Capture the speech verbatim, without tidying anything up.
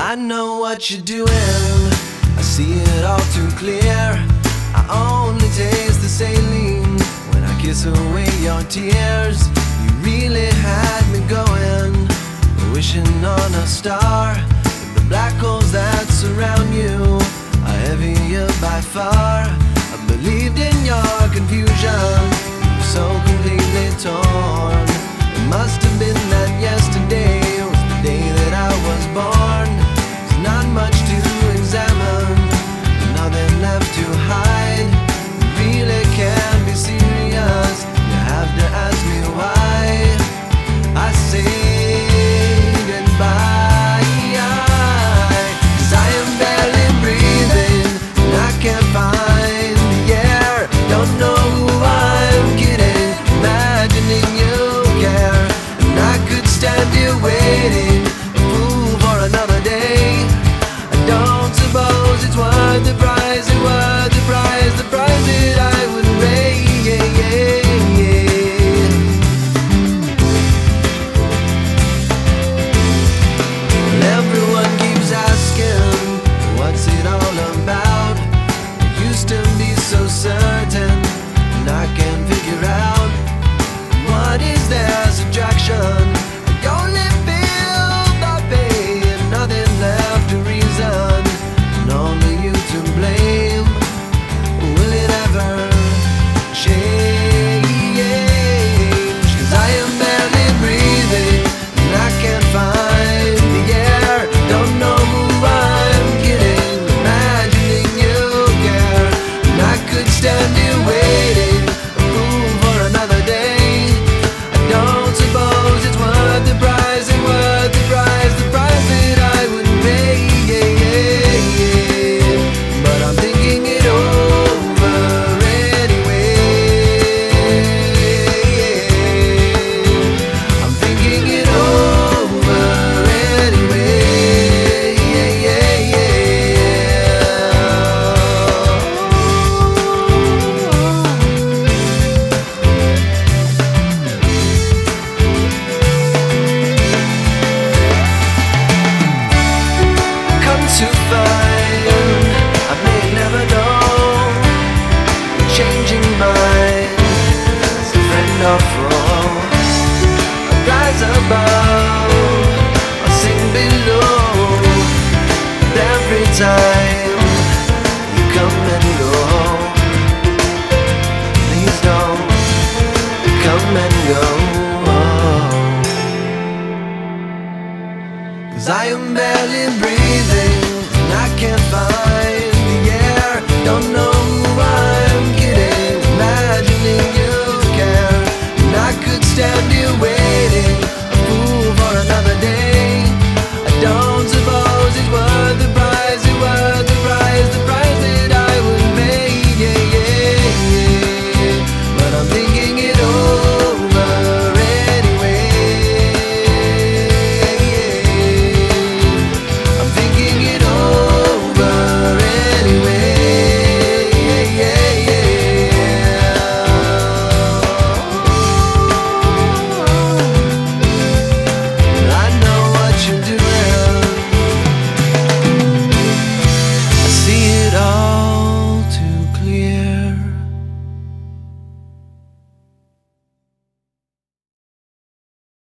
I know what you're doing, I see it all too clear. I only taste the saline when I kiss away your tears. You really had me going, wishing on a star. But the black holes that surround you are heavier by far. I believed in your confusion, you were so completely torn. It must have been that yesterday was the day that I was born. There's not much to examine, nothing left to hide. You really can't be serious, you have to ask me why. I say goodbye, 'cause I am barely breathing and I can't find the air. Don't know who I'm kidding, imagining you care. And I could stand here waiting, a fool for another day. I don't suppose it's worth the price, it's worth the price, the price that I would pay. Yeah, yeah, yeah. Well, everyone keeps asking, what's it all about? I used to be so certain, and I can't figure out, what is their subtraction? I only feel the pain, nothing left to reason, and only you to blame. Will it ever change? 'Cause I am barely breathing and I can't find the air. Don't know who I'm kidding, imagining you care. And I could stand here waiting, a fool for another day. I don't suppose it's worth the price, it's worth the price, the price that I would pay. Yeah, yeah, yeah. But I'm thinking it over anyway. I'm thinking it over anyway. Yeah, yeah, yeah. Come to find, I may never know, changing minds, a friend or foe. I rise above, I sing below. And every time you come and go, please don't come and go. 'Cause I am barely breathing and I can't find the air. Don't know who I'm kidding, imagining you care. And I could stand here waiting.